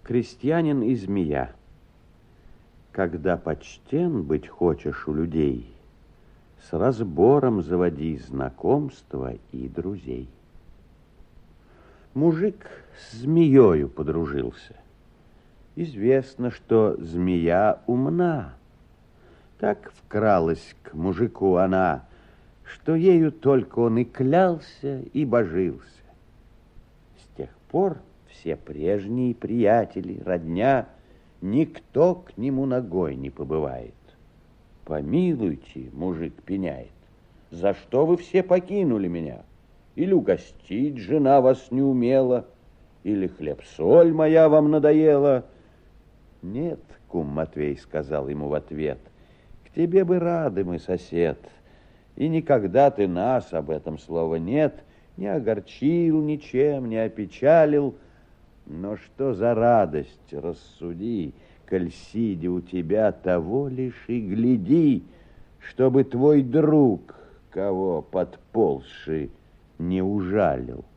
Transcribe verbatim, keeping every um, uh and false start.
Крестьянин и змея. Когда почтен быть хочешь у людей, с разбором заводи знакомства и друзей. Мужик с змеёю подружился. Известно, что змея умна. Так вкралась к мужику она, что ею только он и клялся, и божился. С тех пор все прежние приятели, родня, никто к нему ногой не побывает. Помилуйте, мужик пеняет, за что вы все покинули меня? Или угостить жена вас не умела, или хлеб-соль моя вам надоела? Нет, кум Матвей сказал ему в ответ, к тебе бы рады мы, сосед, и никогда ты нас, об этом слова нет, не огорчил ничем, не опечалил. Но что за радость, рассуди, коль сидя у тебя, того лишь и гляди, чтобы твой друг, кого подползший, не ужалил.